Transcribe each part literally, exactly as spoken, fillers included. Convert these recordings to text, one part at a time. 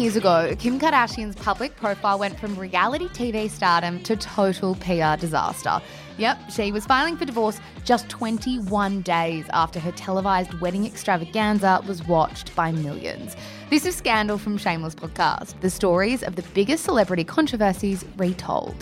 years ago, Kim Kardashian's public profile went from reality T V stardom to total P R disaster. Yep, she was filing for divorce just twenty-one days after her televised wedding extravaganza was watched by millions. This is Scandal from Shameless Podcast, the stories of the biggest celebrity controversies retold.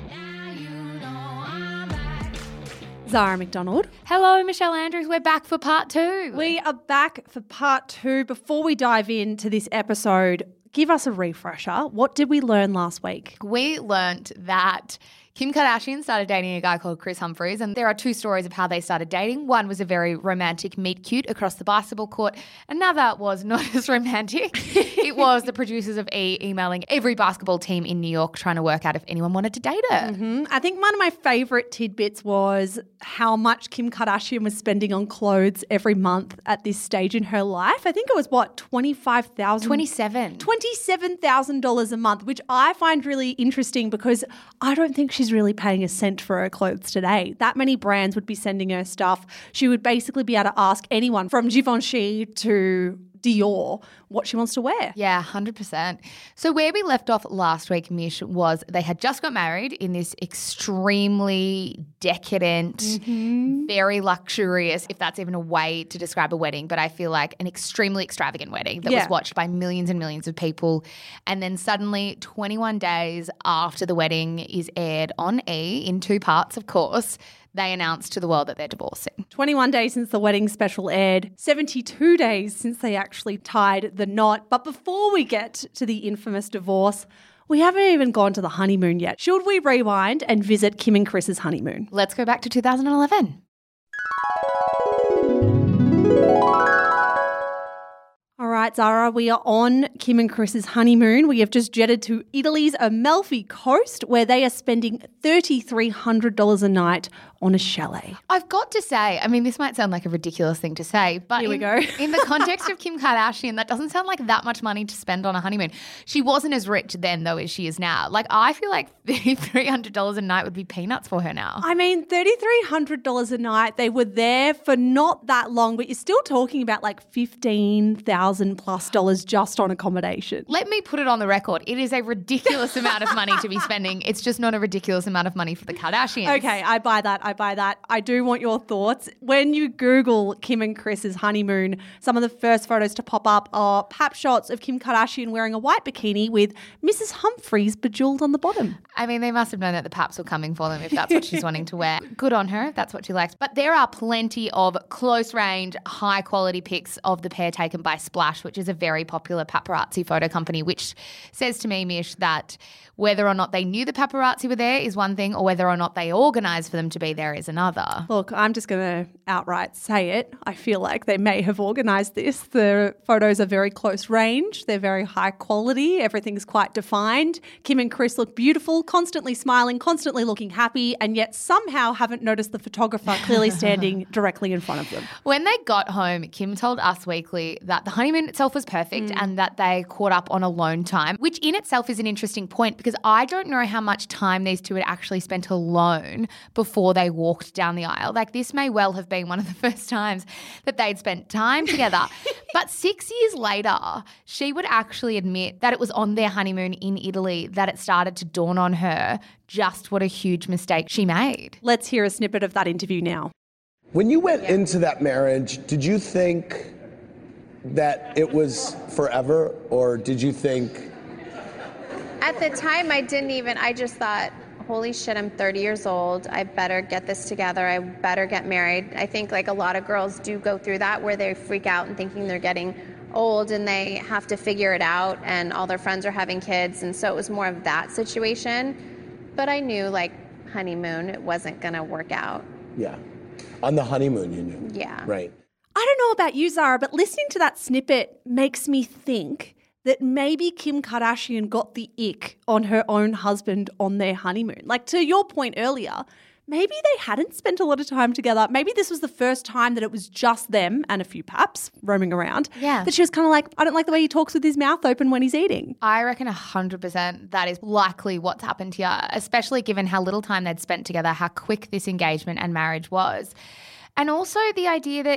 Zara McDonald. Hello, Michelle Andrews. We're back for part two. We are back for part two. Before we dive into this episode, give us a refresher. What did we learn last week? We learnt that Kim Kardashian started dating a guy called Kris Humphries, and there are two stories of how they started dating. One was a very romantic meet cute across the basketball court. Another was not as romantic. It was the producers of E! emailing every basketball team in New York trying to work out if anyone wanted to date her. Mm-hmm. I think one of my favourite tidbits was how much Kim Kardashian was spending on clothes every month at this stage in her life. I think it was, what, twenty-five thousand dollars? twenty-seven. twenty-seven thousand dollars a month, which I find really interesting because I don't think she's really paying a cent for her clothes today. That many brands would be sending her stuff. She would basically be able to ask anyone from Givenchy to Dior what she wants to wear. Yeah, one hundred percent. So where we left off last week, Mish, was they had just got married in this extremely decadent, mm-hmm. very luxurious, if that's even a way to describe a wedding, but I feel like an extremely extravagant wedding that yeah. was watched by millions and millions of people. And then suddenly, twenty-one days after the wedding is aired on E! in two parts, of course, they announced to the world that they're divorcing. twenty-one days since the wedding special aired, seventy-two days since they actually tied the knot. But before we get to the infamous divorce, we haven't even gone to the honeymoon yet. Should we rewind and visit Kim and Kris's honeymoon? Let's go back to two thousand eleven. All right, Zara, we are on Kim and Kris's honeymoon. We have just jetted to Italy's Amalfi Coast, where they are spending three thousand three hundred dollars a night on a chalet. I've got to say, I mean, this might sound like a ridiculous thing to say, but Here we in, go. in the context of Kim Kardashian, that doesn't sound like that much money to spend on a honeymoon. She wasn't as rich then, though, as she is now. Like, I feel like three thousand three hundred dollars a night would be peanuts for her now. I mean, three thousand three hundred dollars a night. They were there for not that long, but you're still talking about like fifteen thousand plus dollars just on accommodation. Let me put it on the record. It is a ridiculous amount of money to be spending. It's just not a ridiculous amount of money for the Kardashians. Okay, I buy that. I buy that. I do want your thoughts. When you Google Kim and Kris's honeymoon, some of the first photos to pop up are pap shots of Kim Kardashian wearing a white bikini with Missus Humphries bejeweled on the bottom. I mean, they must have known that the paps were coming for them if that's what she's wanting to wear. Good on her if that's what she likes. But there are plenty of close-range, high-quality pics of the pair taken by Splash, which is a very popular paparazzi photo company, which says to me, Mish, that whether or not they knew the paparazzi were there is one thing, or whether or not they organised for them to be there is another. Look, I'm just going to outright say it. I feel like they may have organised this. The photos are very close range. They're very high quality. Everything's quite defined. Kim and Kris look beautiful, constantly smiling, constantly looking happy, and yet somehow haven't noticed the photographer clearly standing directly in front of them. When they got home, Kim told Us Weekly that the honeymoon itself was perfect mm. and that they caught up on alone time, which in itself is an interesting point because I don't know how much time these two had actually spent alone before they walked down the aisle. Like, this may well have been one of the first times that they'd spent time together. But six years later, she would actually admit that it was on their honeymoon in Italy that it started to dawn on her just what a huge mistake she made. Let's hear a snippet of that interview now. When you went Yeah. into that marriage, did you think that it was forever, or did you think... At the time, I didn't even, I just thought, holy shit, I'm thirty years old. I better get this together. I better get married. I think like a lot of girls do go through that where they freak out and thinking they're getting old and they have to figure it out and all their friends are having kids. And so it was more of that situation. But I knew like honeymoon, it wasn't going to work out. Yeah. On the honeymoon, you knew. Yeah. Right. I don't know about you, Zara, but listening to that snippet makes me think that maybe Kim Kardashian got the ick on her own husband on their honeymoon. Like, to your point earlier, maybe they hadn't spent a lot of time together. Maybe this was the first time that it was just them and a few paps roaming around. Yeah. That she was kind of like, I don't like the way he talks with his mouth open when he's eating. I reckon one hundred percent that is likely what's happened here, especially given how little time they'd spent together, how quick this engagement and marriage was. And also the idea that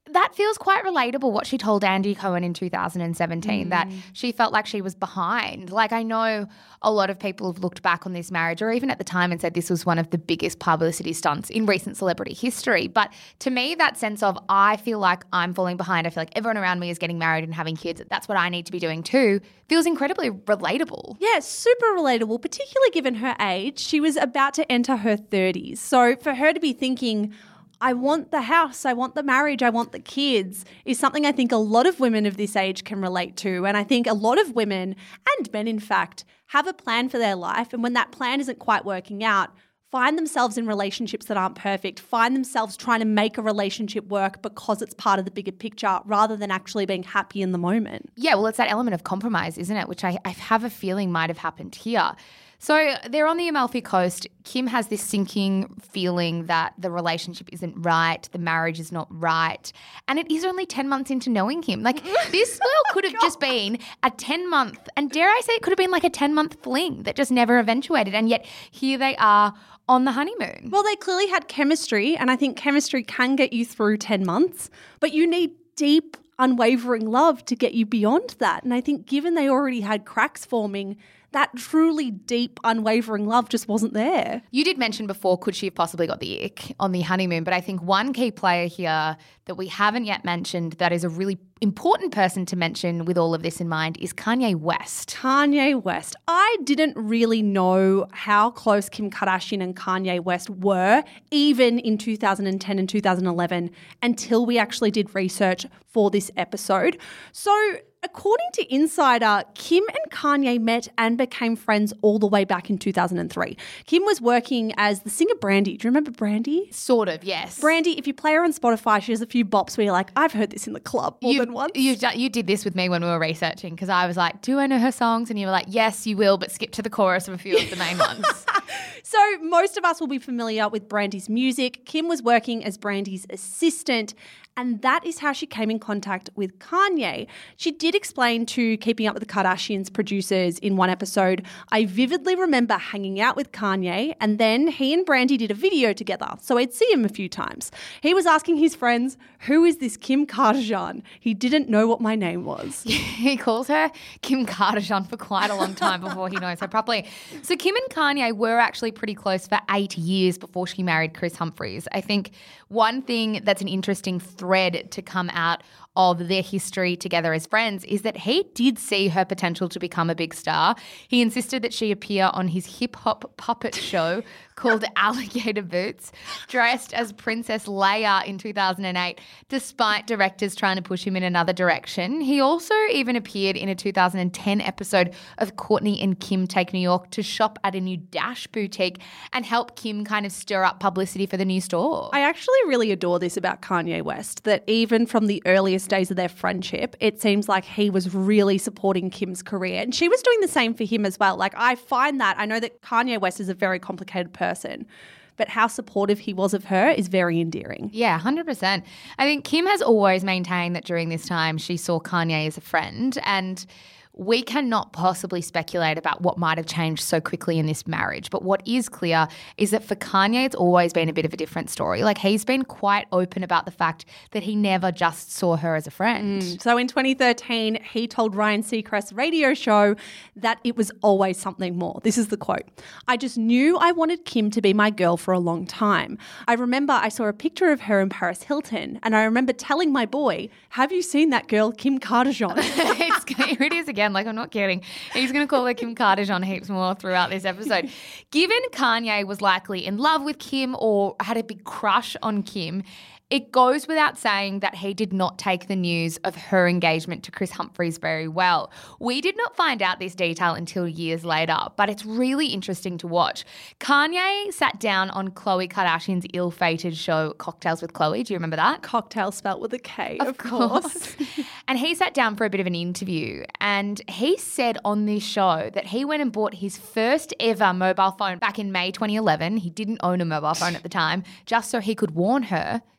that feels quite relatable, what she told Andy Cohen in two thousand seventeen, mm. that she felt like she was behind. Like, I know a lot of people have looked back on this marriage, or even at the time, and said this was one of the biggest publicity stunts in recent celebrity history. But to me, that sense of I feel like I'm falling behind, I feel like everyone around me is getting married and having kids, that's what I need to be doing too, feels incredibly relatable. Yeah, super relatable, particularly given her age. She was about to enter her thirties. So for her to be thinking, I want the house, I want the marriage, I want the kids, is something I think a lot of women of this age can relate to. And I think a lot of women, and men in fact, have a plan for their life. And when that plan isn't quite working out, find themselves in relationships that aren't perfect, find themselves trying to make a relationship work because it's part of the bigger picture rather than actually being happy in the moment. Yeah, well, it's that element of compromise, isn't it? Which I, I have a feeling might have happened here. So they're on the Amalfi Coast. Kim has this sinking feeling that the relationship isn't right, the marriage is not right, and it is only ten months into knowing him. Like, this well could have just been a ten-month, and dare I say it could have been like a ten-month fling that just never eventuated, and yet here they are on the honeymoon. Well, they clearly had chemistry, and I think chemistry can get you through ten months, but you need deep, unwavering love to get you beyond that. And I think given they already had cracks forming, that truly deep, unwavering love just wasn't there. You did mention before, could she have possibly got the ick on the honeymoon? But I think one key player here that we haven't yet mentioned that is a really important person to mention with all of this in mind is Kanye West. Kanye West. I didn't really know how close Kim Kardashian and Kanye West were, even in two thousand ten and two thousand eleven, until we actually did research for this episode. So according to Insider, Kim and Kanye met and became friends all the way back in two thousand three. Kim was working as the singer Brandy. Do you remember Brandy? Sort of, yes. Brandy, if you play her on Spotify, she has a few bops where you're like, I've heard this in the club more you, than once. You, you did this with me when we were researching, because I was like, do I know her songs? And you were like, yes, you will, but skip to the chorus of a few of the main ones. So most of us will be familiar with Brandy's music. Kim was working as Brandy's assistant, and that is how she came in contact with Kanye. She did explain to Keeping Up with the Kardashians producers in one episode, I vividly remember hanging out with Kanye, and then he and Brandy did a video together, so I'd see him a few times. He was asking his friends, who is this Kim Kardashian? He didn't know what my name was. He calls her Kim Kardashian for quite a long time before he knows her properly. So Kim and Kanye were actually pretty close for eight years before she married Chris Humphries. I think one thing that's an interesting thread to come out of their history together as friends is that he did see her potential to become a big star. He insisted that she appear on his hip-hop puppet show called Alligator Boots, dressed as Princess Leia in two thousand eight, despite directors trying to push him in another direction. He also even appeared in a two thousand ten episode of Kourtney and Kim Take New York to shop at a new Dash boutique and help Kim kind of stir up publicity for the new store. I actually really adore this about Kanye West, that even from the earliest days of their friendship, it seems like he was really supporting Kim's career. And she was doing the same for him as well. Like, I find that, I know that Kanye West is a very complicated person, but how supportive he was of her is very endearing. Yeah, one hundred percent. I think Kim has always maintained that during this time she saw Kanye as a friend, and we cannot possibly speculate about what might have changed so quickly in this marriage. But what is clear is that for Kanye, it's always been a bit of a different story. Like, he's been quite open about the fact that he never just saw her as a friend. Mm. So in twenty thirteen, he told Ryan Seacrest's radio show that it was always something more. This is the quote. I just knew I wanted Kim to be my girl for a long time. I remember I saw a picture of her in Paris Hilton, and I remember telling my boy, have you seen that girl, Kim Kardashian? it's, here it is again. Like, I'm not kidding. He's going to call her Kim Kardashian heaps more throughout this episode. Given Kanye was likely in love with Kim or had a big crush on Kim, it goes without saying that he did not take the news of her engagement to Chris Humphries very well. We did not find out this detail until years later, but it's really interesting to watch. Kanye sat down on Khloe Kardashian's ill-fated show Cocktails with Khloe. Do you remember that? Cocktail spelt with a K, of, of course. course. And he sat down for a bit of an interview, and he said on this show that he went and bought his first ever mobile phone back in May twenty eleven. He didn't own a mobile phone at the time, just so he could warn her,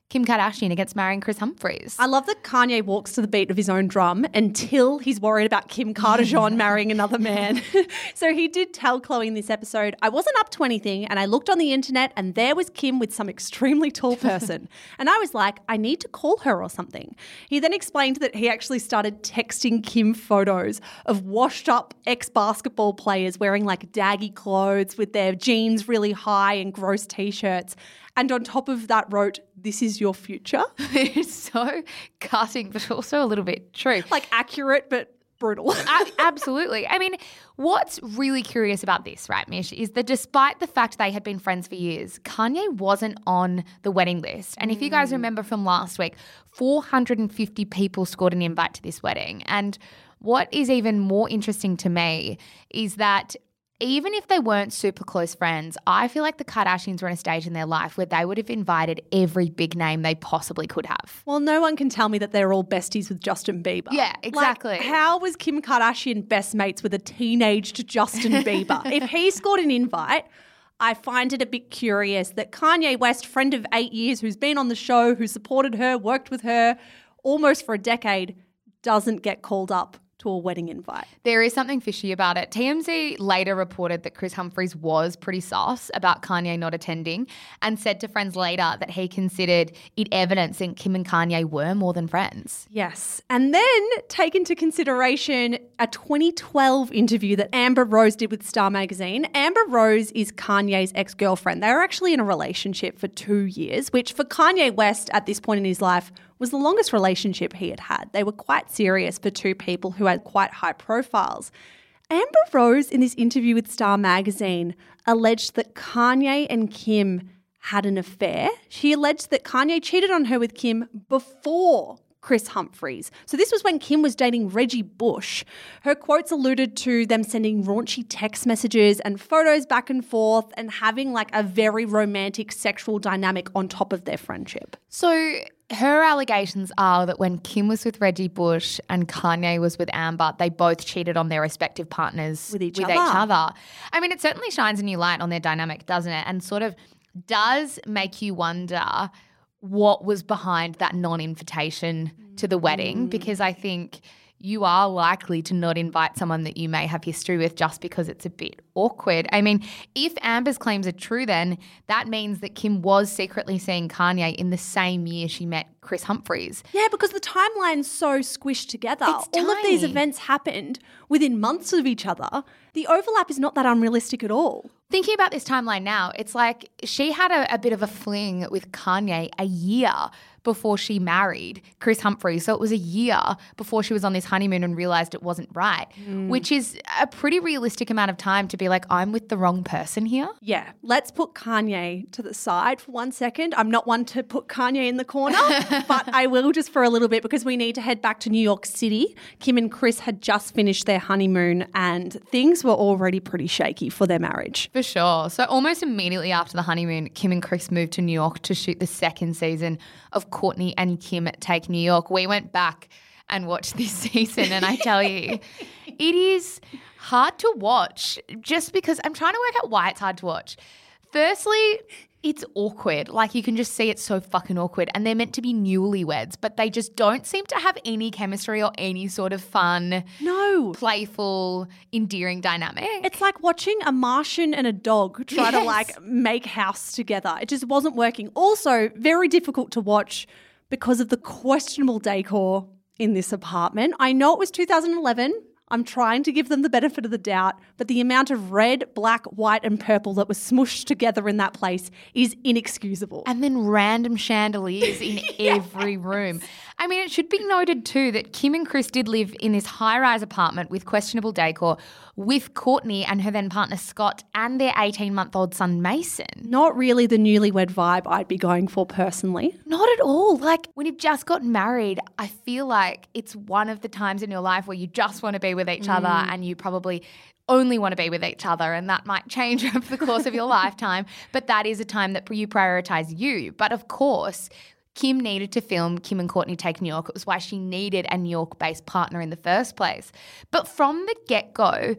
Kim Kardashian against marrying Kris Humphries. I love that Kanye walks to the beat of his own drum until he's worried about Kim Kardashian marrying another man. So he did tell Khloe in this episode, I wasn't up to anything and I looked on the internet and there was Kim with some extremely tall person. And I was like, I need to call her or something. He then explained that he actually started texting Kim photos of washed up ex-basketball players wearing like daggy clothes with their jeans really high and gross t-shirts. And on top of that wrote, this is your future. It's so cutting, but also a little bit true. Like accurate, but brutal. A- absolutely. I mean, what's really curious about this, right, Mish, is that despite the fact they had been friends for years, Kanye wasn't on the wedding list. And if you guys remember from last week, four hundred fifty people scored an invite to this wedding. And what is even more interesting to me is that even if they weren't super close friends, I feel like the Kardashians were in a stage in their life where they would have invited every big name they possibly could have. Well, no one can tell me that they're all besties with Justin Bieber. Yeah, exactly. Like, how was Kim Kardashian best mates with a teenaged Justin Bieber? If he scored an invite, I find it a bit curious that Kanye West, friend of eight years, who's been on the show, who supported her, worked with her almost for a decade, doesn't get called up to a wedding invite. There is something fishy about it. T M Z later reported that Kris Humphries was pretty sus about Kanye not attending and said to friends later that he considered it evidence that Kim and Kanye were more than friends. Yes. And then take into consideration a twenty twelve interview that Amber Rose did with Star Magazine. Amber Rose is Kanye's ex-girlfriend. They were actually in a relationship for two years, which for Kanye West at this point in his life was the longest relationship he had had. They were quite serious for two people who had quite high profiles. Amber Rose, in this interview with Star Magazine, alleged that Kanye and Kim had an affair. She alleged that Kanye cheated on her with Kim before Kris Humphries. So this was when Kim was dating Reggie Bush. Her quotes alluded to them sending raunchy text messages and photos back and forth and having like a very romantic sexual dynamic on top of their friendship. So her allegations are that when Kim was with Reggie Bush and Kanye was with Amber, they both cheated on their respective partners With each with other. each other. I mean, it certainly shines a new light on their dynamic, doesn't it? And sort of does make you wonder what was behind that non-invitation to the wedding, because I think you are likely to not invite someone that you may have history with just because it's a bit awkward. I mean, if Amber's claims are true, then that means that Kim was secretly seeing Kanye in the same year she met Kris Humphries. Yeah, because the timeline's so squished together. It's All of these tiny. events happened within months of each other. The overlap is not that unrealistic at all. Thinking about this timeline now, it's like she had a, a bit of a fling with Kanye a year before she married Kris Humphries. So it was a year before she was on this honeymoon and realised it wasn't right, mm. which is a pretty realistic amount of time to be like, I'm with the wrong person here. Yeah, let's put Kanye to the side for one second. I'm not one to put Kanye in the corner, but I will just for a little bit because we need to head back to New York City. Kim and Kris had just finished their honeymoon and things were already pretty shaky for their marriage. For sure. So almost immediately after the honeymoon, Kim and Kris moved to New York to shoot the second season of Kourtney and Kim Take New York. We went back and watched this season and I tell you, it is hard to watch just because I'm trying to work out why it's hard to watch. Firstly, it's awkward. Like you can just see it's so fucking awkward and they're meant to be newlyweds, but they just don't seem to have any chemistry or any sort of fun, no, playful, endearing dynamic. It's like watching a Martian and a dog try Yes. to like make house together. It just wasn't working. Also, very difficult to watch because of the questionable decor in this apartment. I know it was two thousand eleven. I'm trying to give them the benefit of the doubt, but the amount of red, black, white and purple that was smushed together in that place is inexcusable. And then random chandeliers in every room. I mean, it should be noted too that Kim and Kris did live in this high-rise apartment with questionable decor with Kourtney and her then partner Scott and their eighteen-month-old son Mason. Not really the newlywed vibe I'd be going for personally. Not at all. Like when you've just gotten married, I feel like it's one of the times in your life where you just want to be with each mm. other and you probably only want to be with each other, and that might change over the course of your lifetime, but that is a time that you prioritize you. But of course, Kim needed to film Kim and Kourtney Take New York. It was why she needed a New York-based partner in the first place. But from the get-go,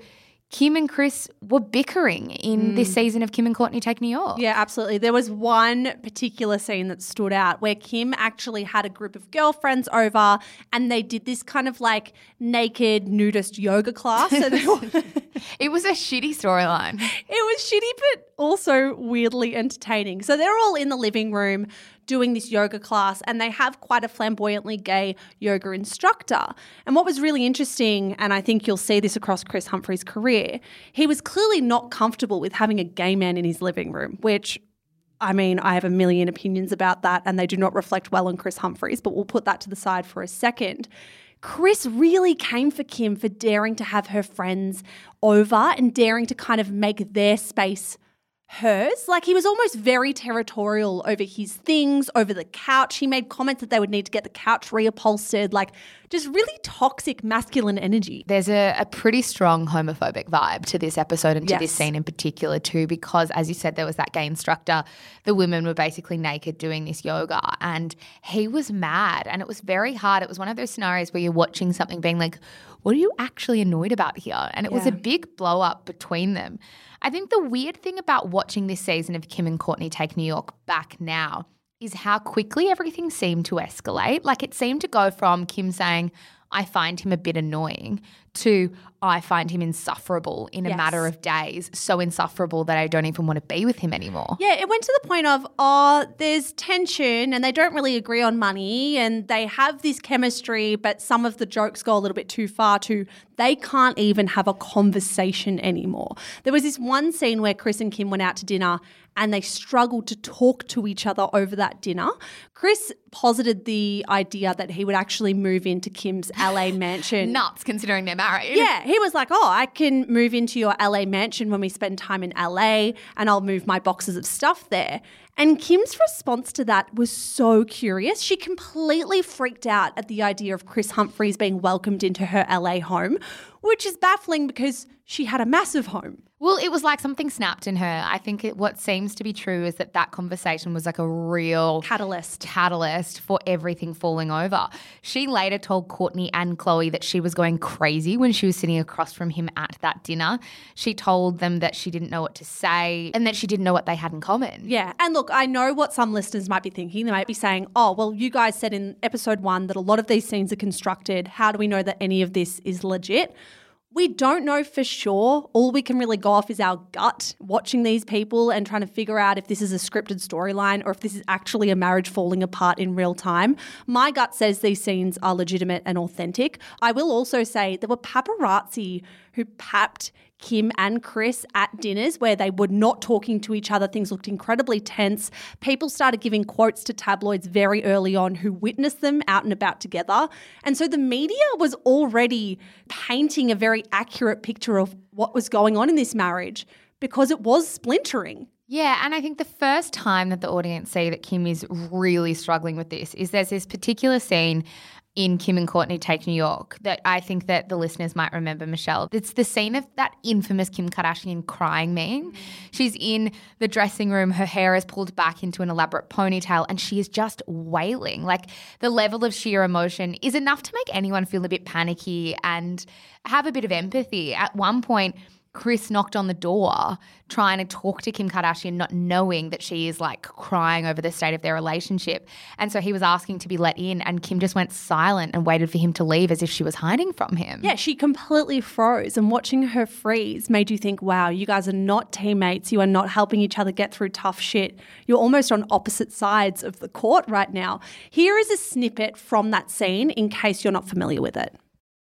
Kim and Chris were bickering in mm. this season of Kim and Courtney Take New York. Yeah, absolutely. There was one particular scene that stood out where Kim actually had a group of girlfriends over and they did this kind of like naked nudist yoga class. So they were it was a shitty storyline. It was shitty but also weirdly entertaining. So they're all in the living room doing this yoga class and they have quite a flamboyantly gay yoga instructor. And what was really interesting, and I think you'll see this across Chris Humphrey's career, he was clearly not comfortable with having a gay man in his living room, which, I mean, I have a million opinions about that and they do not reflect well on Chris Humphreys, but we'll put that to the side for a second. Chris really came for Kim for daring to have her friends over and daring to kind of make their space hers. Like he was almost very territorial over his things, over the couch. He made comments that they would need to get the couch reupholstered, like just really toxic masculine energy. There's a, a pretty strong homophobic vibe to this episode and to yes. this scene in particular too, because as you said, there was that gay instructor. The women were basically naked doing this yoga and he was mad and it was very hard. It was one of those scenarios where you're watching something being like, what are you actually annoyed about here? And it yeah. was a big blow up between them. I think the weird thing about watching this season of Kim and Courtney Take New York back now is how quickly everything seemed to escalate. Like it seemed to go from Kim saying, I find him a bit annoying, to I find him insufferable in a yes. matter of days, so insufferable that I don't even want to be with him anymore. Yeah, it went to the point of, oh, there's tension and they don't really agree on money and they have this chemistry, but some of the jokes go a little bit too far to they can't even have a conversation anymore. There was this one scene where Chris and Kim went out to dinner and they struggled to talk to each other over that dinner. Chris posited the idea that he would actually move into Kim's L A mansion. Nuts, considering they're married. Yeah, he was like, oh, I can move into your L A mansion when we spend time in L A and I'll move my boxes of stuff there. And Kim's response to that was so curious. She completely freaked out at the idea of Chris Humphreys being welcomed into her L A home, which is baffling because she had a massive home. Well, it was like something snapped in her. I think it, what seems to be true is that that conversation was like a real catalyst catalyst for everything falling over. She later told Courtney and Chloe that she was going crazy when she was sitting across from him at that dinner. She told them that she didn't know what to say and that she didn't know what they had in common. Yeah. And look, I know what some listeners might be thinking. They might be saying, oh, well, you guys said in episode one that a lot of these scenes are constructed. How do we know that any of this is legit? We don't know for sure. All we can really go off is our gut watching these people and trying to figure out if this is a scripted storyline or if this is actually a marriage falling apart in real time. My gut says these scenes are legitimate and authentic. I will also say there were paparazzi who papped Kim and Chris at dinners where they were not talking to each other. Things looked incredibly tense. People started giving quotes to tabloids very early on who witnessed them out and about together. And so the media was already painting a very accurate picture of what was going on in this marriage because it was splintering. Yeah, and I think the first time that the audience see that Kim is really struggling with this is there's this particular scene in Kim and Courtney Take New York that I think that the listeners might remember, Michelle. It's the scene of that infamous Kim Kardashian crying meme. She's in the dressing room, her hair is pulled back into an elaborate ponytail and she is just wailing. Like the level of sheer emotion is enough to make anyone feel a bit panicky and have a bit of empathy. At one point, Chris knocked on the door trying to talk to Kim Kardashian, not knowing that she is like crying over the state of their relationship. And so he was asking to be let in and Kim just went silent and waited for him to leave as if she was hiding from him. Yeah, she completely froze and watching her freeze made you think, wow, you guys are not teammates. You are not helping each other get through tough shit. You're almost on opposite sides of the court right now. Here is a snippet from that scene in case you're not familiar with it.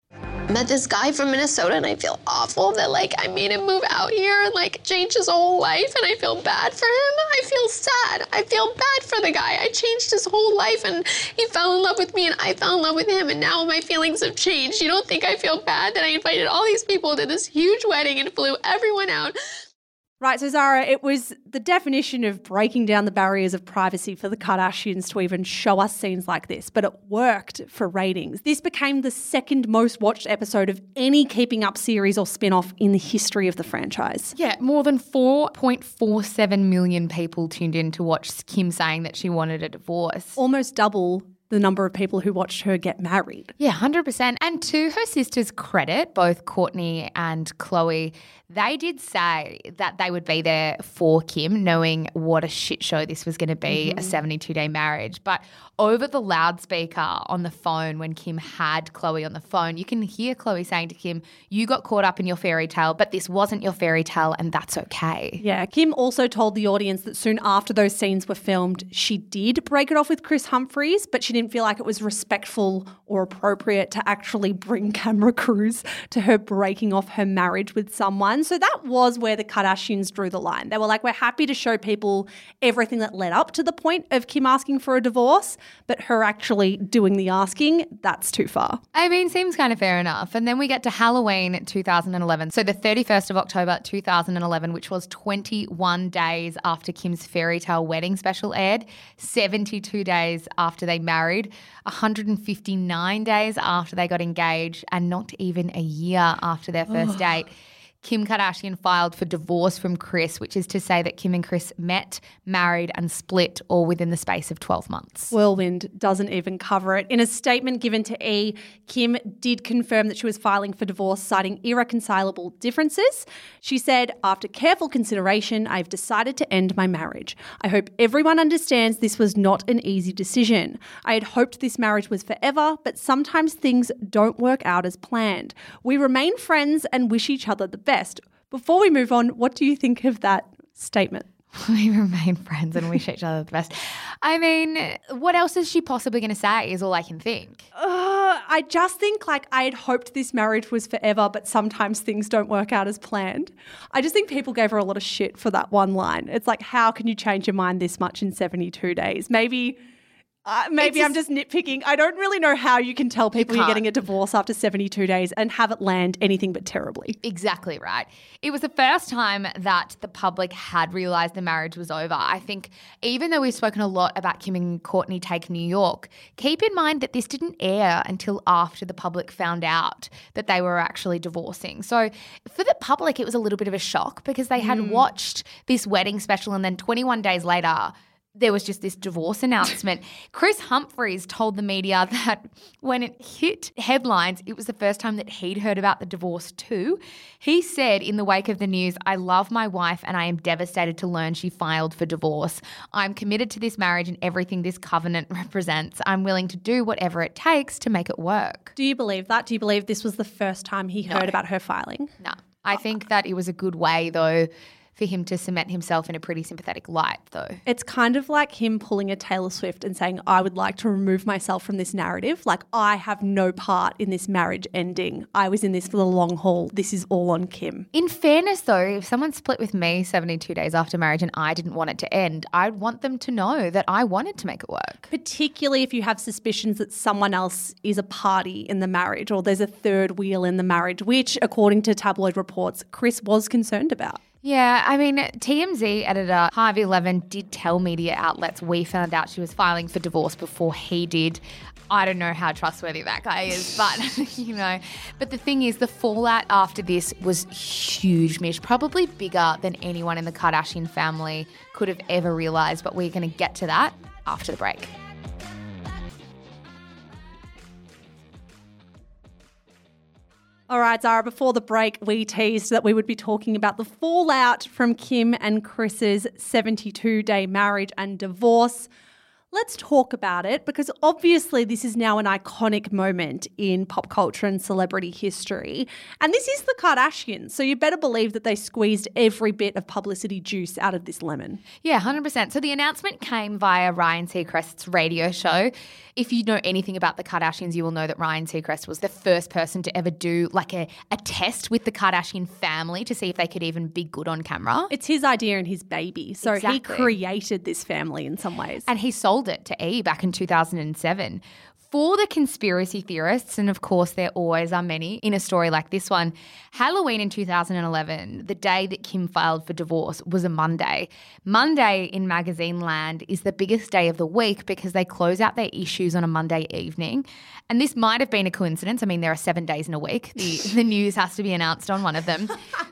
Met this guy from Minnesota and I feel awful that like I made him move out here and like change his whole life and I feel bad for him. I feel sad. I feel bad for the guy. I changed his whole life and he fell in love with me and I fell in love with him and now my feelings have changed. You don't think I feel bad that I invited all these people to this huge wedding and flew everyone out? Right, so Zara, it was the definition of breaking down the barriers of privacy for the Kardashians to even show us scenes like this, but it worked for ratings. This became the second most watched episode of any Keeping Up series or spin-off in the history of the franchise. Yeah, more than four point four seven million people tuned in to watch Kim saying that she wanted a divorce. Almost double the the number of people who watched her get married. Yeah, one hundred percent. And to her sister's credit, both Kourtney and Khloe, they did say that they would be there for Kim, knowing what a shit show this was going to be, mm-hmm. a seventy-two day marriage. But over the loudspeaker on the phone, when Kim had Khloe on the phone, you can hear Khloe saying to Kim, you got caught up in your fairy tale, but this wasn't your fairy tale and that's okay. Yeah, Kim also told the audience that soon after those scenes were filmed, she did break it off with Kris Humphries, but she didn't feel like it was respectful or appropriate to actually bring camera crews to her breaking off her marriage with someone. So that was where the Kardashians drew the line. They were like, we're happy to show people everything that led up to the point of Kim asking for a divorce, but her actually doing the asking, that's too far. I mean, seems kind of fair enough. And then we get to Halloween two thousand eleven. So the thirty-first of October two thousand eleven, which was twenty-one days after Kim's fairy tale wedding special aired, seventy-two days after they married, one hundred fifty-nine days after they got engaged, and not even a year after their first date. Kim Kardashian filed for divorce from Kris, which is to say that Kim and Kris met, married and split all within the space of twelve months. Whirlwind doesn't even cover it. In a statement given to E!, Kim did confirm that she was filing for divorce, citing irreconcilable differences. She said, after careful consideration, I've decided to end my marriage. I hope everyone understands this was not an easy decision. I had hoped this marriage was forever, but sometimes things don't work out as planned. We remain friends and wish each other the best. Before we move on, what do you think of that statement? We remain friends and wish each other the best. I mean, what else is she possibly going to say is all I can think. Uh, I just think like I had hoped this marriage was forever, but sometimes things don't work out as planned. I just think people gave her a lot of shit for that one line. It's like, how can you change your mind this much in seventy-two days? Maybe... Uh, maybe just, I'm just nitpicking. I don't really know how you can tell people you you're getting a divorce after seventy-two days and have it land anything but terribly. Exactly right. It was the first time that the public had realised the marriage was over. I think even though we've spoken a lot about Kim and Kourtney take New York, keep in mind that this didn't air until after the public found out that they were actually divorcing. So for the public, it was a little bit of a shock because they had mm. watched this wedding special and then twenty-one days later, there was just this divorce announcement. Kris Humphries told the media that when it hit headlines, it was the first time that he'd heard about the divorce too. He said in the wake of the news, I love my wife and I am devastated to learn she filed for divorce. I'm committed to this marriage and everything this covenant represents. I'm willing to do whatever it takes to make it work. Do you believe that? Do you believe this was the first time he heard no. about her filing? No. I think that it was a good way though for him to cement himself in a pretty sympathetic light, though. It's kind of like him pulling a Taylor Swift and saying, I would like to remove myself from this narrative. Like, I have no part in this marriage ending. I was in this for the long haul. This is all on Kim. In fairness, though, if someone split with me seventy-two days after marriage and I didn't want it to end, I'd want them to know that I wanted to make it work. Particularly if you have suspicions that someone else is a party in the marriage or there's a third wheel in the marriage, which, according to tabloid reports, Kris was concerned about. Yeah, I mean, T M Z editor Harvey Levin did tell media outlets we found out she was filing for divorce before he did. I don't know how trustworthy that guy is, but, you know. But the thing is, the fallout after this was huge, Mish, probably bigger than anyone in the Kardashian family could have ever realised, but we're going to get to that after the break. All right, Zara, before the break, we teased that we would be talking about the fallout from Kim and Kris's seventy-two day marriage and divorce. Let's talk about it because obviously this is now an iconic moment in pop culture and celebrity history. And this is the Kardashians, so you better believe that they squeezed every bit of publicity juice out of this lemon. Yeah, one hundred percent. So the announcement came via Ryan Seacrest's radio show. If you know anything about the Kardashians, you will know that Ryan Seacrest was the first person to ever do like a, a test with the Kardashian family to see if they could even be good on camera. It's his idea and his baby. So exactly. He created this family in some ways. And he sold it to E! back in two thousand seven. For the conspiracy theorists, and of course there always are many in a story like this one, Halloween in two thousand eleven, the day that Kim filed for divorce, was a Monday. Monday in magazine land is the biggest day of the week because they close out their issues on a Monday evening. And this might have been a coincidence. I mean, there are seven days in a week. The, the news has to be announced on one of them.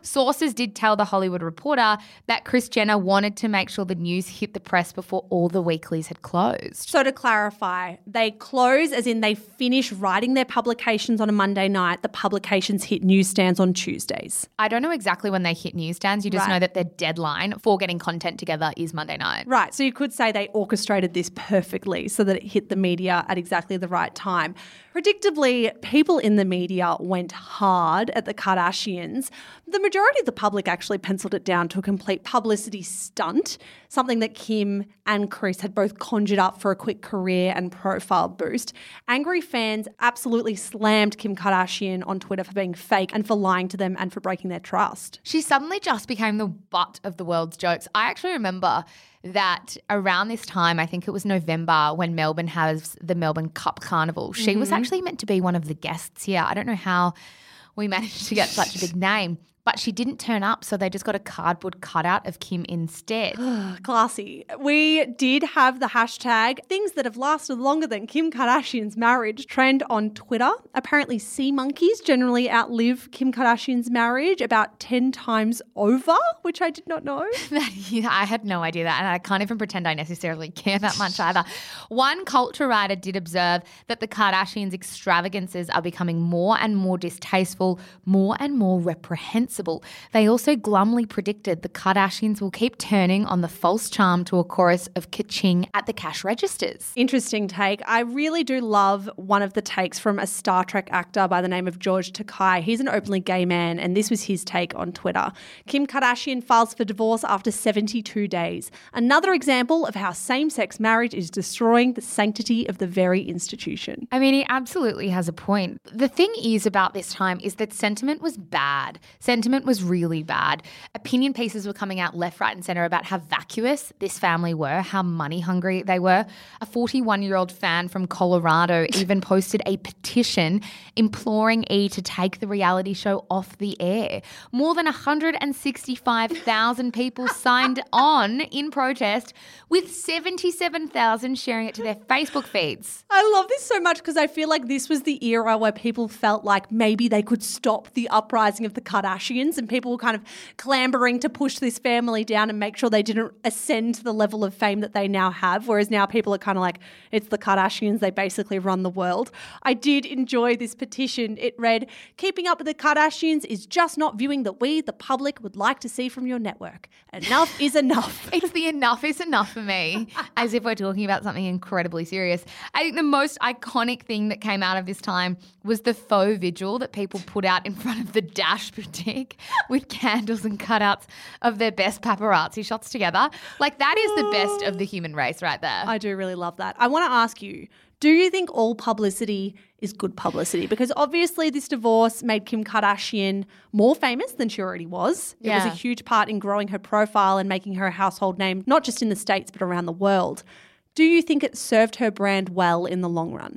Sources did tell The Hollywood Reporter that Kris Jenner wanted to make sure the news hit the press before all the weeklies had closed. So to clarify, they close as in they finish writing their publications on a Monday night. The publications hit newsstands on Tuesdays. I don't know exactly when they hit newsstands. You just Right. know that their deadline for getting content together is Monday night. Right. So you could say they orchestrated this perfectly so that it hit the media at exactly the right time. Predictably, people in the media went hard at the Kardashians. The majority of the public actually penciled it down to a complete publicity stunt, something that Kim and Kris had both conjured up for a quick career and profile boost. Angry fans absolutely slammed Kim Kardashian on Twitter for being fake and for lying to them and for breaking their trust. She suddenly just became the butt of the world's jokes. I actually remember that around this time, I think it was November, when Melbourne has the Melbourne Cup Carnival, she was actually meant to be one of the guests here. I don't know how we managed to get such a big name, but she didn't turn up, so they just got a cardboard cutout of Kim instead. Classy. We did have the hashtag things that have lasted longer than Kim Kardashian's marriage trend on Twitter. Apparently sea monkeys generally outlive Kim Kardashian's marriage about ten times over, which I did not know. Yeah, I had no idea that, and I can't even pretend I necessarily care that much either. One culture writer did observe that the Kardashians' extravagances are becoming more and more distasteful, more and more reprehensible. They also glumly predicted the Kardashians will keep turning on the false charm to a chorus of ka-ching at the cash registers. Interesting take. I really do love one of the takes from a Star Trek actor by the name of George Takei. He's an openly gay man, and this was his take on Twitter. Kim Kardashian files for divorce after seventy-two days. Another example of how same-sex marriage is destroying the sanctity of the very institution. I mean, he absolutely has a point. The thing is about this time is that sentiment was bad. Sentiment was really bad. Opinion pieces were coming out left, right and centre about how vacuous this family were, how money hungry they were. A forty-one-year-old fan from Colorado even posted a petition imploring E to take the reality show off the air. More than one hundred sixty-five thousand people signed on in protest, with seventy-seven thousand sharing it to their Facebook feeds. I love this so much because I feel like this was the era where people felt like maybe they could stop the uprising of the Kardashians, and people were kind of clambering to push this family down and make sure they didn't ascend to the level of fame that they now have, whereas now people are kind of like, it's the Kardashians, they basically run the world. I did enjoy this petition. It read, "Keeping up with the Kardashians is just not viewing that we, the public, would like to see from your network. Enough is enough." It's the enough is enough for me, as if we're talking about something incredibly serious. I think the most iconic thing that came out of this time was the faux vigil that people put out in front of the Dash boutique with candles and cutouts of their best paparazzi shots together. Like, that is the best of the human race right there. I do really love that. I want to ask you, do you think all publicity is good publicity? Because obviously this divorce made Kim Kardashian more famous than she already was. It was Yeah. a huge part in growing her profile and making her a household name, not just in the States, but around the world. Do you think it served her brand well in the long run?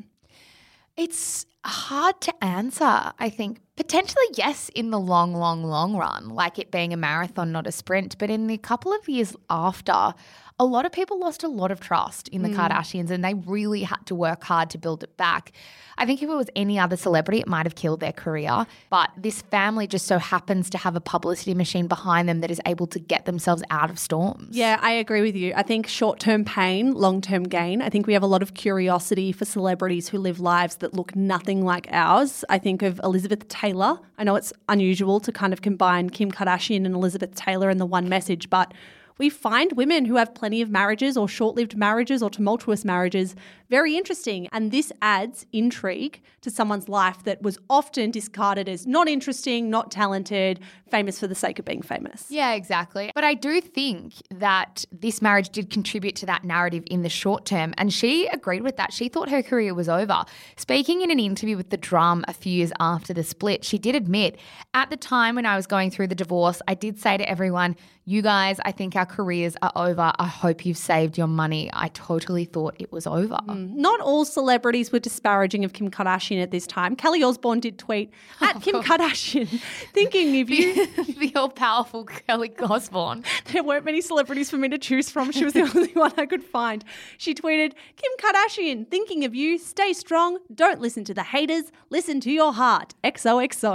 It's hard to answer, I think. Potentially, yes, in the long, long, long run, like it being a marathon, not a sprint. But in the couple of years after, a lot of people lost a lot of trust in the Mm. Kardashians, and they really had to work hard to build it back. I think if it was any other celebrity, it might have killed their career. But this family just so happens to have a publicity machine behind them that is able to get themselves out of storms. Yeah, I agree with you. I think short-term pain, long-term gain. I think we have a lot of curiosity for celebrities who live lives that look nothing like ours. I think of Elizabeth Taylor. I know it's unusual to kind of combine Kim Kardashian and Elizabeth Taylor in the one message, but we find women who have plenty of marriages or short-lived marriages or tumultuous marriages very interesting. And this adds intrigue to someone's life that was often discarded as not interesting, not talented, famous for the sake of being famous. Yeah, exactly. But I do think that this marriage did contribute to that narrative in the short term, and she agreed with that. She thought her career was over. Speaking in an interview with The Drum a few years after the split, she did admit, at the time when I was going through the divorce, I did say to everyone, you guys, I think our careers are over. I hope you've saved your money. I totally thought it was over. Not all celebrities were disparaging of Kim Kardashian at this time. Kelly Osbourne did tweet, at Kim Kardashian, thinking of you. The all-powerful Kelly Osbourne. There weren't many celebrities for me to choose from. She was the only one I could find. She tweeted, Kim Kardashian, thinking of you. Stay strong. Don't listen to the haters. Listen to your heart. X O X O.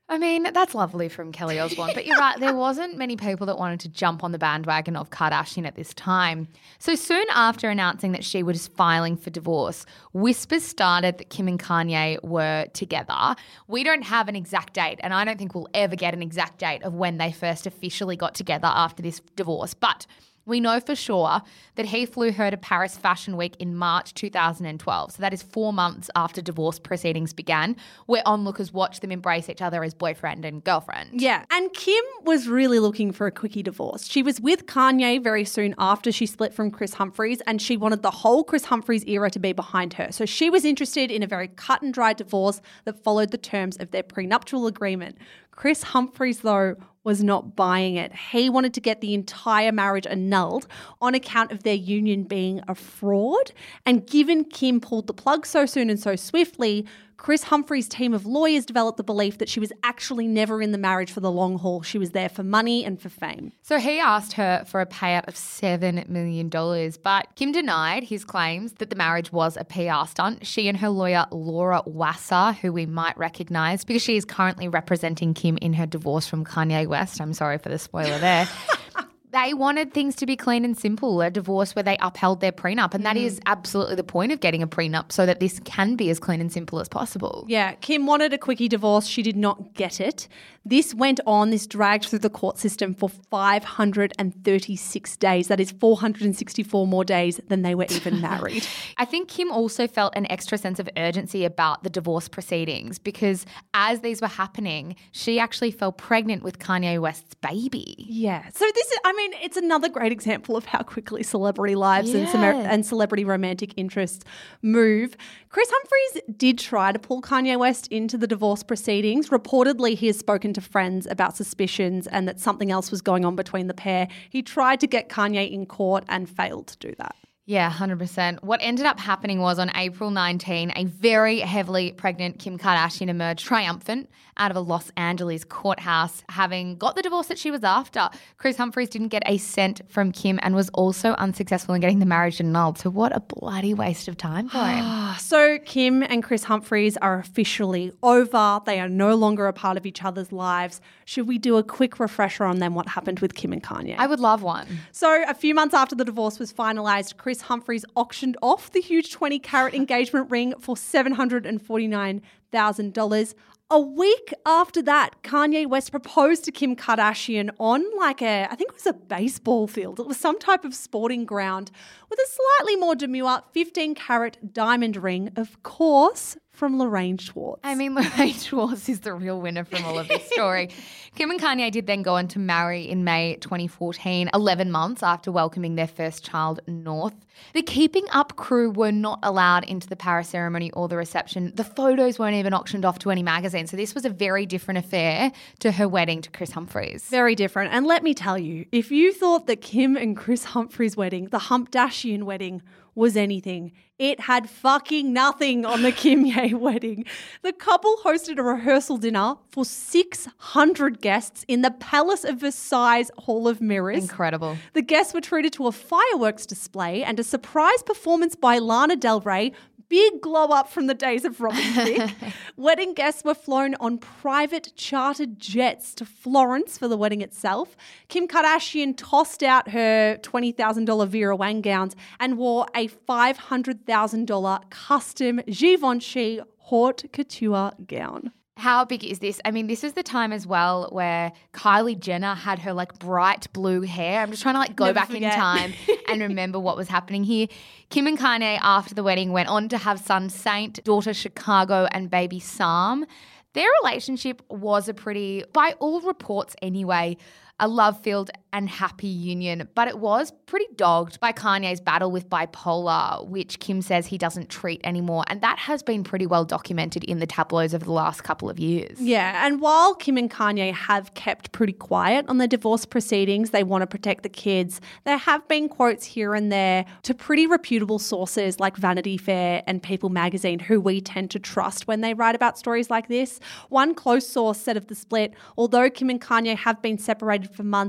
I mean, that's lovely from Kelly Osbourne. But you're right, there wasn't many people that wanted to jump on the bandwagon of Kardashian at this time. So soon after announcing that she was filing for divorce, whispers started that Kim and Kanye were together. We don't have an exact date, and I don't think we'll ever get an exact date of when they first officially got together after this divorce. But we know for sure that he flew her to Paris Fashion Week in March two thousand twelve. So that is four months after divorce proceedings began, where onlookers watched them embrace each other as boyfriend and girlfriend. Yeah, and Kim was really looking for a quickie divorce. She was with Kanye very soon after she split from Chris Humphries, and she wanted the whole Chris Humphries era to be behind her. So she was interested in a very cut and dry divorce that followed the terms of their prenuptial agreement. Chris Humphries, though, was not buying it. He wanted to get the entire marriage annulled on account of their union being a fraud. And given Kim pulled the plug so soon and so swiftly, Chris Humphries' team of lawyers developed the belief that she was actually never in the marriage for the long haul. She was there for money and for fame. So he asked her for a payout of seven million dollars, but Kim denied his claims that the marriage was a P R stunt. She and her lawyer, Laura Wasser, who we might recognise because she is currently representing Kim in her divorce from Kanye West. I'm sorry for the spoiler there. They wanted things to be clean and simple, a divorce where they upheld their prenup. And that mm. is absolutely the point of getting a prenup, so that this can be as clean and simple as possible. Yeah, Kim wanted a quickie divorce. She did not get it. This went on, this dragged through the court system for five hundred thirty-six days. That is four hundred sixty-four more days than they were even married. I think Kim also felt an extra sense of urgency about the divorce proceedings because as these were happening, she actually fell pregnant with Kanye West's baby. Yeah. So this is, I mean, it's another great example of how quickly celebrity lives yeah. and, some, and celebrity romantic interests move. Chris Humphries did try to pull Kanye West into the divorce proceedings. Reportedly, he has spoken to friends about suspicions and that something else was going on between the pair. He tried to get Kanye in court and failed to do that. Yeah, one hundred percent. What ended up happening was on April nineteenth, a very heavily pregnant Kim Kardashian emerged triumphant out of a Los Angeles courthouse, having got the divorce that she was after. Chris Humphries didn't get a cent from Kim and was also unsuccessful in getting the marriage annulled. So what a bloody waste of time for him. So Kim and Chris Humphries are officially over. They are no longer a part of each other's lives. Should we do a quick refresher on them, what happened with Kim and Kanye? I would love one. So a few months after the divorce was finalised, Chris Humphries auctioned off the huge twenty carat engagement ring for seven hundred forty-nine thousand dollars. A week after that, Kanye West proposed to Kim Kardashian on like a, I think it was a baseball field. It was some type of sporting ground with a slightly more demure fifteen carat diamond ring, of course, from Lorraine Schwartz. I mean, Lorraine Schwartz is the real winner from all of this story. Kim and Kanye did then go on to marry in May twenty fourteen, eleven months after welcoming their first child, North. The Keeping Up crew were not allowed into the Paris ceremony or the reception. The photos weren't even auctioned off to any magazine. So this was a very different affair to her wedding to Chris Humphries. Very different. And let me tell you, if you thought that Kim and Chris Humphries' wedding, the Humpdashian wedding, was anything, it had fucking nothing on the Kim Ye wedding. The couple hosted a rehearsal dinner for six hundred guests in the Palace of Versailles Hall of Mirrors. Incredible. The guests were treated to a fireworks display and a surprise performance by Lana Del Rey. Big glow up from the days of Robin Thicke. Wedding guests were flown on private chartered jets to Florence for the wedding itself. Kim Kardashian tossed out her twenty thousand dollars Vera Wang gowns and wore a five hundred thousand dollars custom Givenchy haute couture gown. How big is this? I mean, this is the time as well where Kylie Jenner had her like bright blue hair. I'm just trying to like go Never back forget. in time and remember what was happening here. Kim and Kanye, after the wedding, went on to have son Saint, daughter Chicago, and baby Psalm. Their relationship was a pretty, by all reports anyway, a love-filled and happy union, but it was pretty dogged by Kanye's battle with bipolar, which Kim says he doesn't treat anymore. And that has been pretty well documented in the tabloids over the last couple of years. Yeah, and while Kim and Kanye have kept pretty quiet on their divorce proceedings, they want to protect the kids, there have been quotes here and there to pretty reputable sources like Vanity Fair and People magazine, who we tend to trust when they write about stories like this. One close source said of the split, although Kim and Kanye have been separated for months, it was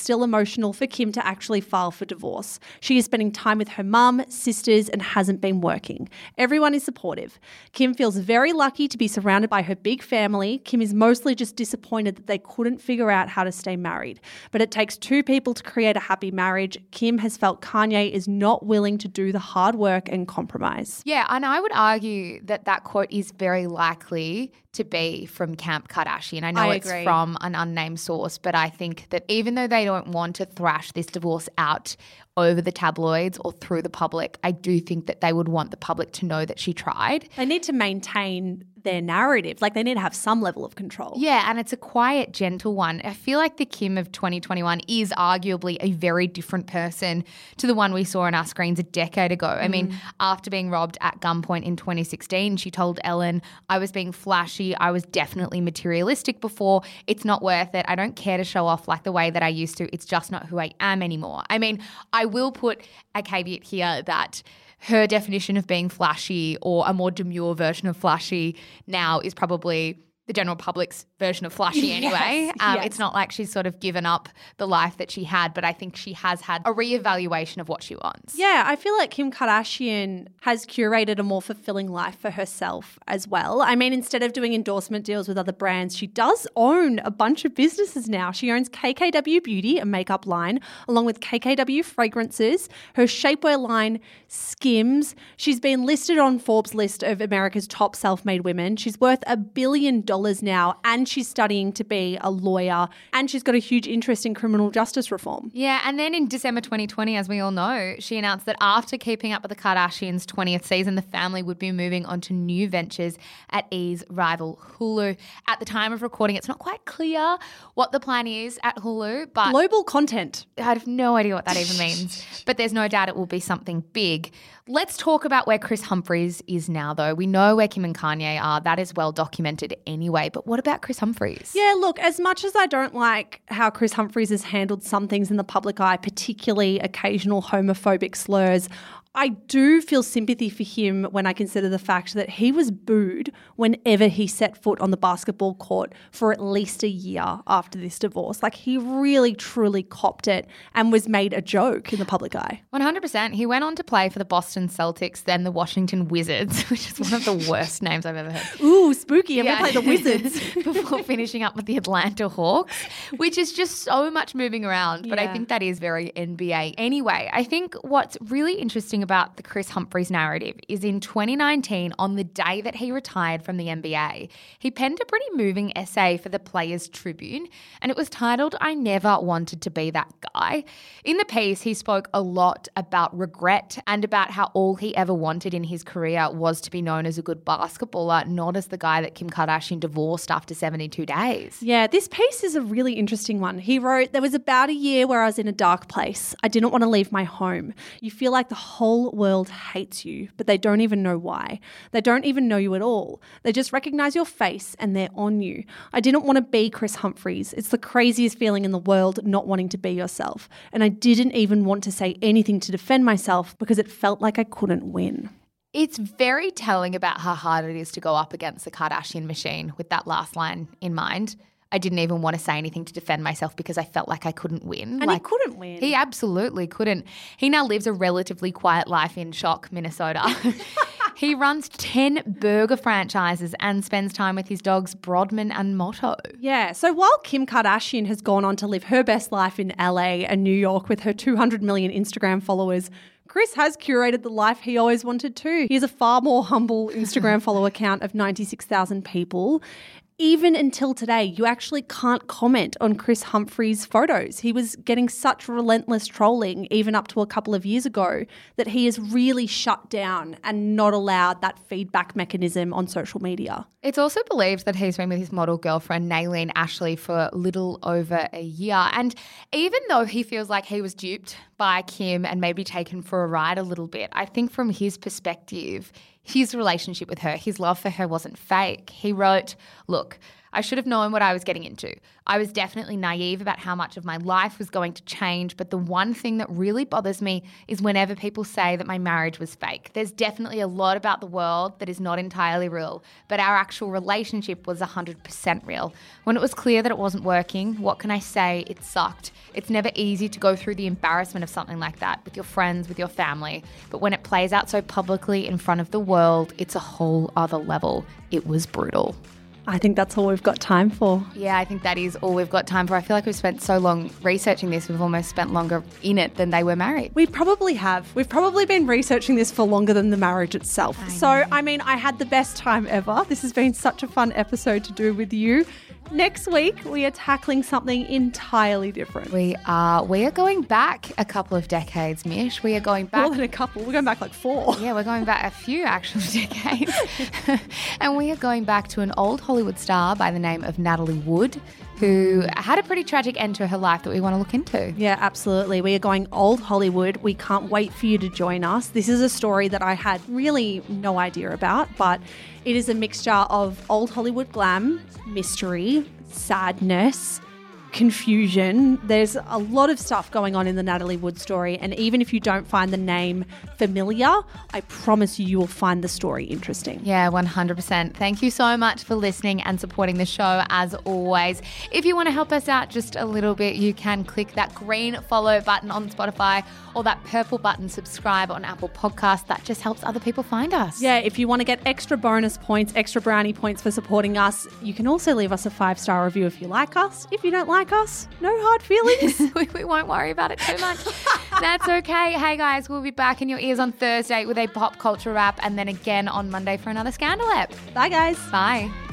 still emotional for Kim to actually file for divorce. She is spending time with her mum, sisters, and hasn't been working. Everyone is supportive. Kim feels very lucky to be surrounded by her big family. Kim is mostly just disappointed that they couldn't figure out how to stay married. But it takes two people to create a happy marriage. Kim has felt Kanye is not willing to do the hard work and compromise. Yeah, and I would argue that that quote is very likely to be from Camp Kardashian. I know I it's agree. from an unnamed source, but I think that even though they don't want to thrash this divorce out over the tabloids or through the public, I do think that they would want the public to know that she tried. They need to maintain their narrative. Like, they need to have some level of control. Yeah, and it's a quiet, gentle one. I feel like the Kim of twenty twenty-one is arguably a very different person to the one we saw on our screens a decade ago. I mean, after being robbed at gunpoint in twenty sixteen, she told Ellen, I was being flashy. I was definitely materialistic before. It's not worth it. I don't care to show off like the way that I used to. It's just not who I am anymore. I mean, I will put a caveat here that her definition of being flashy or a more demure version of flashy now is probably the general public's version of flashy anyway. Yes, um, yes. It's not like she's sort of given up the life that she had, but I think she has had a reevaluation of what she wants. Yeah, I feel like Kim Kardashian has curated a more fulfilling life for herself as well. I mean, instead of doing endorsement deals with other brands, she does own a bunch of businesses now. She owns K K W Beauty, a makeup line, along with K K W Fragrances, her shapewear line, Skims. She's been listed on Forbes' list of America's top self-made women. She's worth a billion dollars now, and she's studying to be a lawyer, and she's got a huge interest in criminal justice reform. Yeah, and then in December twenty twenty, as we all know, she announced that after Keeping Up with the Kardashians' twentieth season, the family would be moving on to new ventures at E's rival Hulu. At the time of recording, it's not quite clear what the plan is at Hulu, but Global content. I have no idea what that even means, but there's no doubt it will be something big. Let's talk about where Kris Humphries is now, though. We know where Kim and Kanye are. That is well documented anyway. But what about Kris Humphries? Yeah, look, as much as I don't like how Kris Humphries has handled some things in the public eye, particularly occasional homophobic slurs, I do feel sympathy for him when I consider the fact that he was booed whenever he set foot on the basketball court for at least a year after this divorce. Like, he really, truly copped it and was made a joke in the public eye. one hundred percent. He went on to play for the Boston Celtics, then the Washington Wizards, which is one of the worst names I've ever heard. Ooh, spooky. I'm Yeah. going to play the Wizards. Before finishing up with the Atlanta Hawks, which is just so much moving around. But I Yeah. think that is very N B A. Anyway, I think what's really interesting about the Kris Humphries narrative is in twenty nineteen, on the day that he retired from the N B A, he penned a pretty moving essay for the Players Tribune, and it was titled, I Never Wanted to Be That Guy. In the piece, he spoke a lot about regret and about how all he ever wanted in his career was to be known as a good basketballer, not as the guy that Kim Kardashian divorced after seventy-two days. Yeah, this piece is a really interesting one. He wrote, there was about a year where I was in a dark place. I didn't want to leave my home. You feel like the whole world hates you, but they don't even know why. They don't even know you at all. They just recognize your face and they're on you. I didn't want to be Kris Humphries. It's the craziest feeling in the world, not wanting to be yourself. And I didn't even want to say anything to defend myself because it felt like I couldn't win. It's very telling about how hard it is to go up against the Kardashian machine with that last line in mind. I didn't even want to say anything to defend myself because I felt like I couldn't win. And like, he couldn't win. He absolutely couldn't. He now lives a relatively quiet life in Shock, Minnesota. He runs ten burger franchises and spends time with his dogs Brodman and Motto. Yeah, so while Kim Kardashian has gone on to live her best life in L A and New York with her two hundred million Instagram followers, Kris has curated the life he always wanted too. He has a far more humble Instagram follower count of ninety-six thousand people. Even until today, you actually can't comment on Kris Humphries' photos. He was getting such relentless trolling, even up to a couple of years ago, that he has really shut down and not allowed that feedback mechanism on social media. It's also believed that he's been with his model girlfriend, Naylene Ashley, for little over a year. And even though he feels like he was duped by Kim and maybe taken for a ride a little bit, I think from his perspective, his relationship with her, his love for her wasn't fake. He wrote, look, I should have known what I was getting into. I was definitely naive about how much of my life was going to change, but the one thing that really bothers me is whenever people say that my marriage was fake. There's definitely a lot about the world that is not entirely real, but our actual relationship was one hundred percent real. When it was clear that it wasn't working, what can I say? It sucked. It's never easy to go through the embarrassment of something like that with your friends, with your family, but when it plays out so publicly in front of the world, it's a whole other level. It was brutal. I think that's all we've got time for. Yeah, I think that is all we've got time for. I feel like we've spent so long researching this, we've almost spent longer in it than they were married. We probably have. We've probably been researching this for longer than the marriage itself. I so, I mean, I had the best time ever. This has been such a fun episode to do with you. Next week, we are tackling something entirely different. We are. We are going back a couple of decades, Mish. We are going back. More than a couple. We're going back like four. Yeah, we're going back a few actual decades. And we are going back to an old Hollywood star by the name of Natalie Wood, who had a pretty tragic end to her life that we want to look into. Yeah, absolutely. We are going old Hollywood. We can't wait for you to join us. This is a story that I had really no idea about, but it is a mixture of old Hollywood glam, mystery, sadness, confusion. There's a lot of stuff going on in the Natalie Wood story, and even if you don't find the name familiar, I promise you, you will find the story interesting. Yeah, one hundred percent. Thank you so much for listening and supporting the show as always. If you want to help us out just a little bit, you can click that green follow button on Spotify or that purple button subscribe on Apple Podcasts. That just helps other people find us. Yeah, if you want to get extra bonus points, extra brownie points for supporting us, you can also leave us a five-star review if you like us. If you don't like us, no hard feelings. we, we won't worry about it too much. That's okay. Hey guys, we'll be back in your ears on Thursday with a pop culture wrap, and then again on Monday for another Scandal ep. Bye guys. Bye.